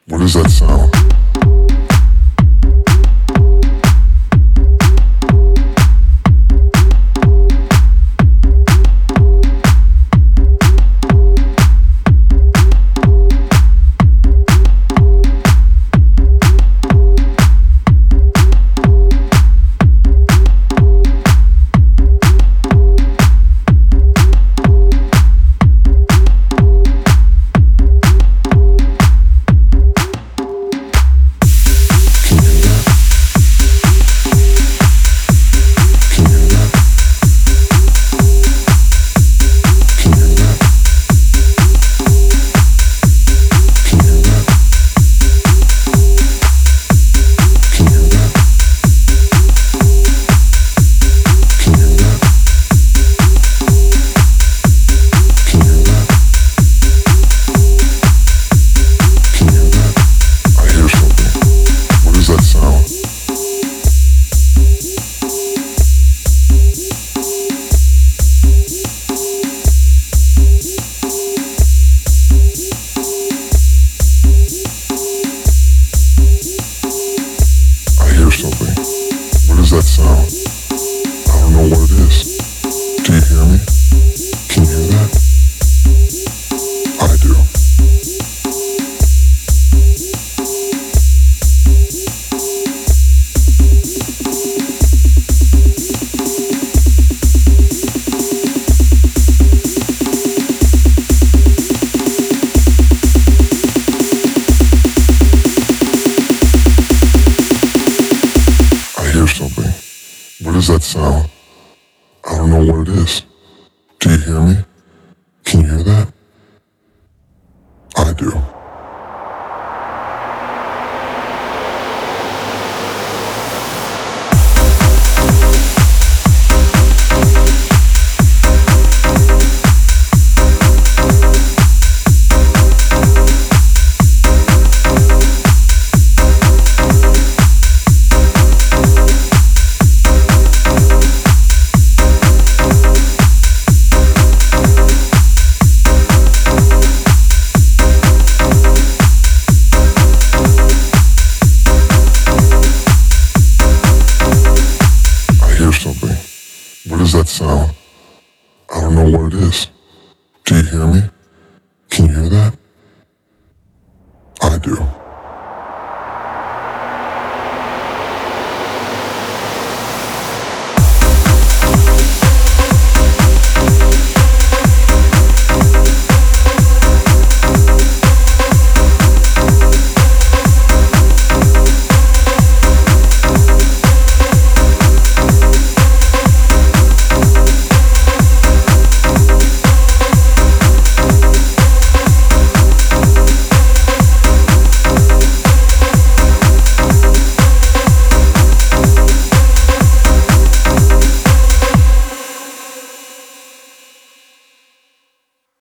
What does that sound? That sound? I don't know what it is. Do you hear me? Can you hear that? I do. Something. What does that sound? I don't know what it is. Do you hear me? Can you hear that? I do. Something. What does that sound? I don't know what it is. Do you hear me? Can you hear that? I do.